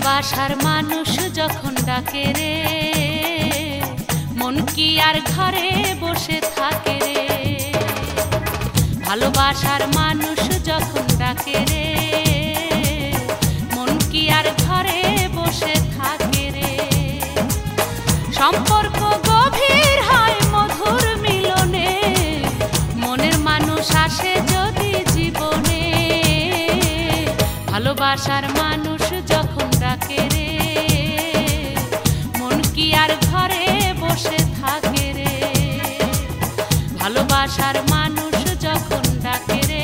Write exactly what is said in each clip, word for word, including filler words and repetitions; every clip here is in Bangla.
ভালোবাসার মানুষ যখন ডাকে রে, মন কি আর ঘরে বসে থাকে রে। ভালোবাসার মানুষ যখন ডাকে রে, মন কি আর ঘরে বসে থাকে রে। সম্পর্ক গভীর হয় মধুর মিলনে, মনের মানুষ আসে যদি জীবনে। ভালোবাসার মানুষ যখন ডাকে রে, মন কি আর ঘরে বসে থাকে রে। ভালোবাসার মানুষ যখন ডাকে রে,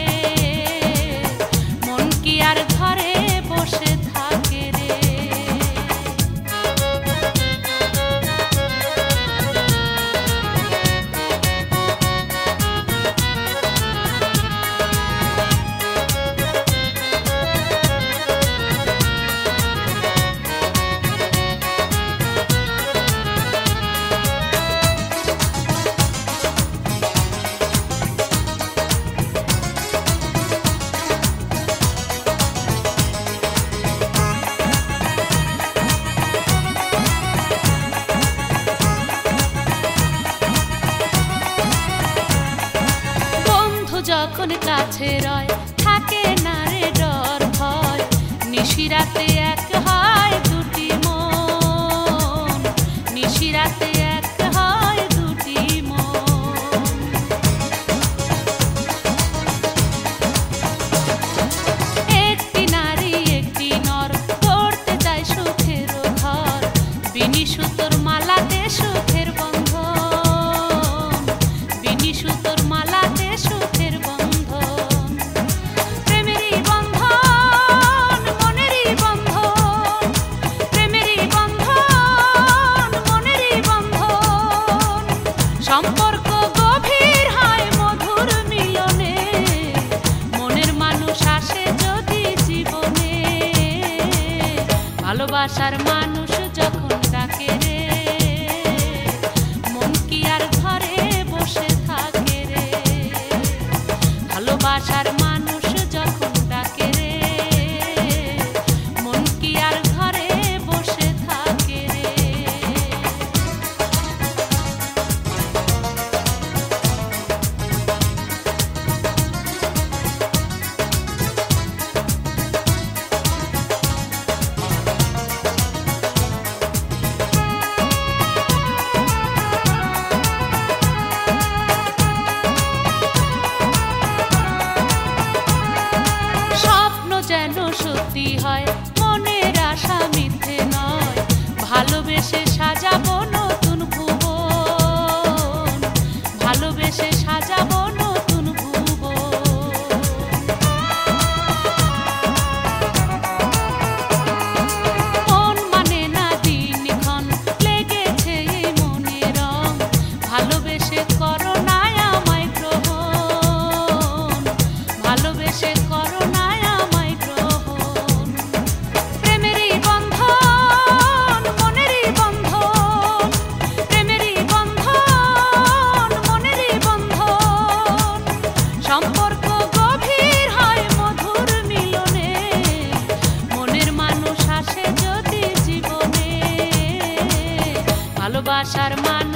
মন কি আর ঘরে বসে থাকে রে। যখন কাছে রয় থাকে না রে ডর ভয়, নিশিরাতে এক হয় দুটি মন, নিশিরাতে এক হয় দুটি মন। একটি নারী একটি নর করতে চায় সুখের ঘর, বিনি সুতোর মালাতে সুখের বন্ধন, বিনি সুতোর মালাতে সুখের বন্ধন। সম্পর্ক গভীর হয় মধুর মিলনে, মনের মানুষ আসে যদি জীবনে। ভালোবাসার মানুষ যখন ডাকে রে, মন কি আর ঘরে বসে থাকে রে। ভালোবাসার মানুষ যখন ডাকে রে, মন কি আর ঘরে বসে থাকে রে। যেন সত্যি হয় মনের আশা মিথ্যে নয়, ভালোবেসে সাজাবো নতুন ভুবন, ভালোবেসে সাজাবো নতুন ভুবন। মন মানে না দিনক্ষণ লেগেছে এই মনে রং, ভালোবেসে করো না আমায় গ্রহণ, ভালোবেসে করো না ভালোবাসার মান